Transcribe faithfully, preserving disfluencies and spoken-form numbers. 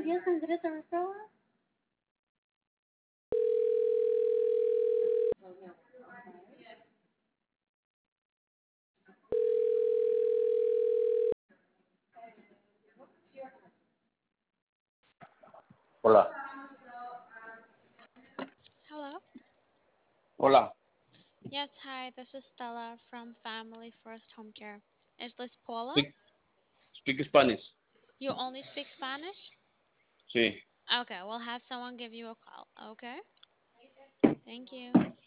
Hola, Hello. hola. Yes, hi. This is Stella from Family First Home Care. Is this Paula? Speak, speak Spanish. You only speak Spanish? Sí. Okay, we'll have someone give you a call. Okay. Thank you.